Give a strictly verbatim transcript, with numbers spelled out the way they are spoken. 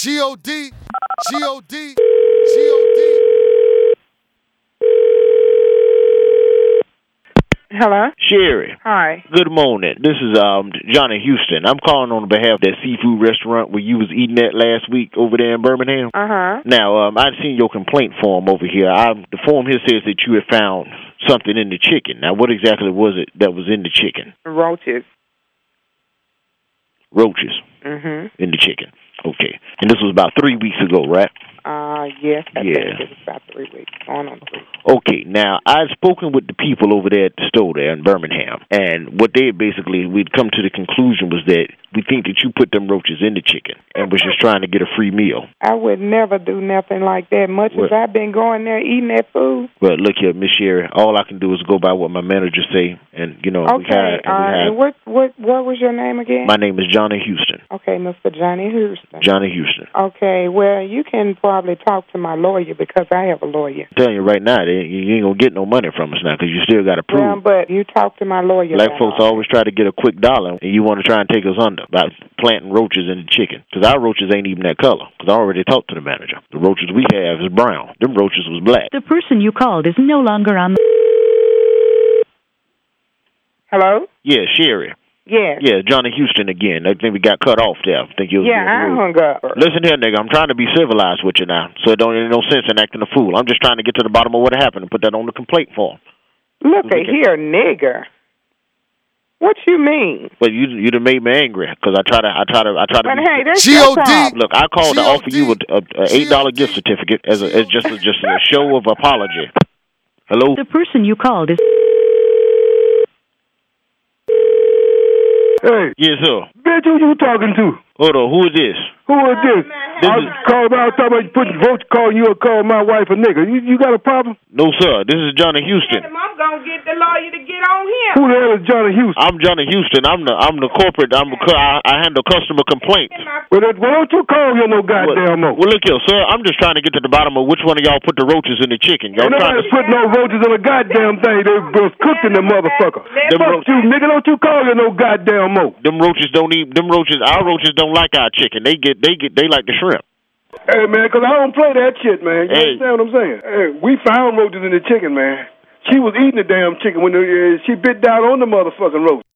G O D, G O D, G O D. Hello? Sherry. Hi. Good morning. This is um Johnny Houston. I'm calling on behalf of that seafood restaurant where you was eating at last week over there in Birmingham. Uh-huh. Now, um, I've seen your complaint form over here. I, the form here says that you had found something in the chicken. Now, what exactly was it that was in the chicken? Roaches. Roaches. Mm-hmm. In the chicken. Okay. And this was about three weeks ago, right? Uh, yes, I Yeah. think it was about three weeks. On on three. Okay, now, I've spoken with the people over there at the store there in Birmingham, and what they basically, we'd come to the conclusion was that we think that you put them roaches in the chicken and was just trying to get a free meal. I would never do nothing like that, much What? as I've been going there eating that food. But look here, Miss Sherry, all I can do is go by what my manager say, and, you know, we Okay, had, uh, we had, and what, what, what was your name again? my name is Johnny Houston. Okay, Mister Johnny Houston. Johnny Houston. Okay, well, you can probably talk to my lawyer because I have a lawyer. I'm telling you right now, they, you ain't going to get no money from us now because you still got to prove. Well, but you talk to my lawyer. Black about folks all always try to get a quick dollar, and you want to try and take us under by planting roaches in the chicken. Because our roaches ain't even that color. Because I already talked to the manager. The roaches we have is brown. Them roaches was black. The person you called is no longer on the... Hello? Yeah, Sherry. Yes. Yeah, Johnny Houston again. I think we got cut off there. I think you was Yeah, I being rude. hung up. Listen here, nigga. I'm trying to be civilized with you now, so it don't ain't no sense in acting a fool. I'm just trying to get to the bottom of what happened and put that on the complaint form. Look Okay. at here, nigger. What you mean? But you you done made me angry because I try to I try to I try to. But be, hey, that's G your O D. problem. Look, I called to G O D. offer you a, a, a eight dollar gift certificate as a as just a, just a show of apology. Hello. The person you called is... Hey, Yes, sir. bitch, who you talking to? Hold on. Who is this? Who is this? This I is- called out talking about you putting votes calling you or calling my wife a nigga. You, you got a problem? No, sir. This is Johnny Houston. I'm gonna get the lawyer to get on him. Who the hell is Johnny Houston? I'm Johnny Houston. I'm the I'm the corporate. I'm the, cu- I, I handle customer complaints. Well, that, well, don't you call you no goddamn Well, more. well, look here, sir. I'm just trying to get to the bottom of which one of y'all put the roaches in the chicken. Y'all Ain't trying nobody to put no roaches in a goddamn thing. They was cooking the motherfucker. Them Fuck ro- you, nigga. Don't you call you no goddamn more. them roaches don't eat. Them roaches. Our roaches don't like our chicken. They get. They get. They like the shrimp. Hey, man, because I don't play that shit, man. You Hey. understand what I'm saying? Hey, we found roaches in the chicken, man. She was eating the damn chicken when the, uh, she bit down on the motherfucking roach.